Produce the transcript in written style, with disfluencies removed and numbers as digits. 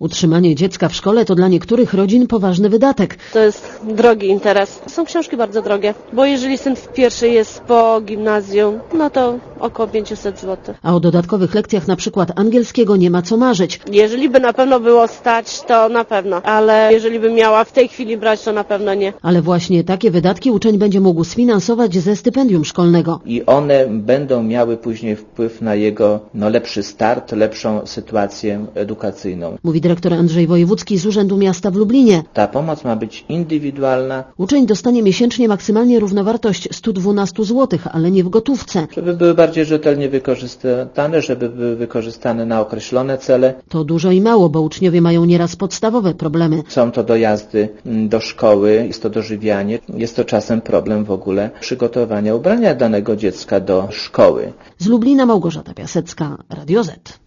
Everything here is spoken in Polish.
Utrzymanie dziecka w szkole to dla niektórych rodzin poważny wydatek. To jest drogi interes. Są książki bardzo drogie, bo jeżeli syn w pierwszej jest po gimnazjum, no to około 500 zł. A o dodatkowych lekcjach na przykład angielskiego nie ma co marzyć. Jeżeli by na pewno było stać, to na pewno, ale jeżeli bym miała w tej chwili brać, to na pewno nie. Ale właśnie takie wydatki uczeń będzie mógł sfinansować ze stypendium szkolnego. I one będą miały później wpływ na jego lepszy start, lepszą sytuację edukacyjną. Mówi dyrektor Andrzej Wojewódzki z Urzędu Miasta w Lublinie. Ta pomoc ma być indywidualna. Uczeń dostanie miesięcznie maksymalnie równowartość 112 zł, ale nie w gotówce. Żeby były bardziej rzetelnie wykorzystane, żeby były wykorzystane na określone cele. To dużo i mało, bo uczniowie mają nieraz podstawowe problemy. Są to dojazdy do szkoły, jest to dożywianie, jest to czasem problem w ogóle przygotowania ubrania danego dziecka do szkoły. Z Lublina Małgorzata Piasecka, Radio Z.